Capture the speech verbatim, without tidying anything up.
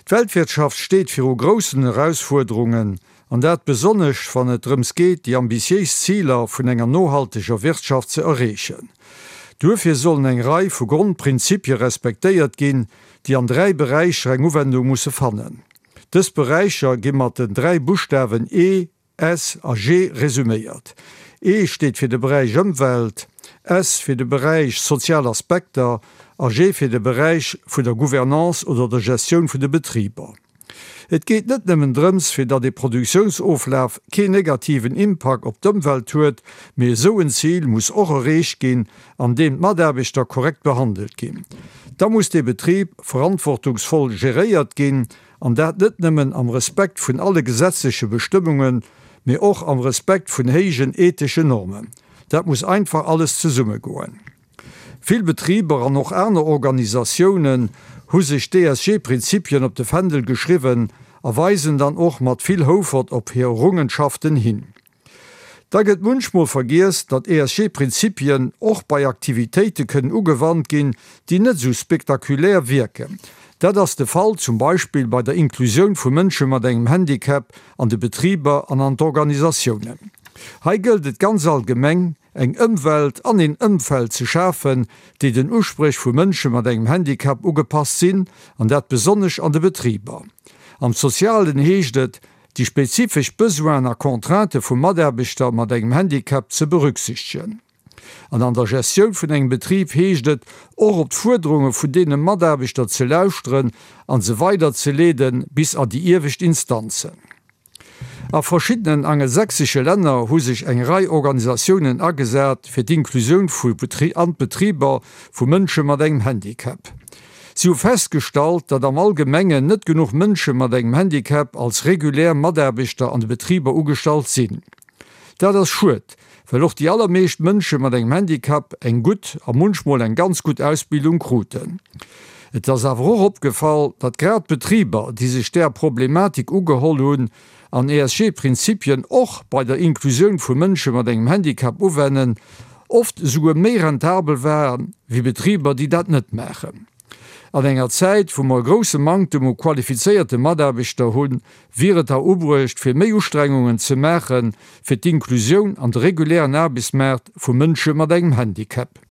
Die Weltwirtschaft steht für großen Herausforderungen, an dat besonnech van et drums geht, die ambitiös Zieler vun enger nohaltiger Wirtschaft zu erreichen. Dafür sollen eng Reihe vu Grundprinzipien respektiert gehen, die an drei Bereiche eng Uwendung musssse fannen. Des Bereicher gimmer den drei Buchstaben E, S a G resümiert. E steht für den Bereich Umwelt, S für den Bereich soziale Aspekte, a G für den Bereich von der Gouvernance oder der Gestion von den Betrieber. Et geht net nemmmen drums fir dat de Produktionsoflaf ke negativen Impact op d'Umwelt huet, me so ein Ziel muss och erreicht gin, an dem Maderbichter korrekt behandelt gin. Da muss de Betrieb verantwortungsvoll geréiert gin, an dat net nemmmen am Respekt vun alle gesetzliche Bestimmungen, me och am Respekt vun hegen ethische Normen. Dat muss einfach alles zu Summe goen. Viel Betrieber an noch Äner Organisationen hu sich D S G-Prinzipien op de Fdel geschrieben, erweisen dann auch mat viel Hofert op hier Errungenschaften hin. Da get munchmal vergiss, dat E S G-Prinzipien auch bei Aktivitäten können ugewandt gehen, die net so spektakulär wirken. Dat ist der Fall zum Beispiel bei der Inklusion von Menschen mit einem Handicap an die Betriebe an an Organisationen. Hier gilt es ganz allgemein, eng Umwelt an den Umfeld zu schaffen, die den Ursprung von Menschen mit einem Handicap ugepasst sind, an dat besonders an den Betrieber. Am Sozialen heischt es, die spezifisch Besoiner Kontrante von Maderbichter mit einem Handicap zu berücksichtigen. An an der Gestion vun eng Betrieb heescht et och op d'Fuerderungen vun dee Maderbichter ze lauschtren an se weiter ze leden bis an die Irwicht Instanzen. A verschiedenen angelsächsische Länder hu sich eng Rei Organisationen agesät fir d'Inklusion vu Betrieber vu Mënsche mat engem Handicap. Sie feststalt, dat am allgemengen net genug Mënsche mat engem Handicap als regulär Maderbichter an de Betrieber ugestalt sinn. Da das schut, verloch die allermeescht Mënsche mat engem Handicap eng gut am Munschmoll eng ganz gut Ausbildung kruten. Et ass awer och opgefallen, dat grad Betrieber, die sich der Problematik ugeholl hun, an E S G-Prinzipien och bei der Inklusion vu Mënsche mat engem Handicap uwennen, oft soe mé rentabel wären wie Betrieber, die dat net machen. An enger Zeit, wo mal grosse Mangtum und qualifizierte Maderbichter hunn, wäret er ubrucht fir méi Ustrengungen ze machen fir d'Inklusion an de regulären Erbismärt vu Mënsche mat engem Handicap.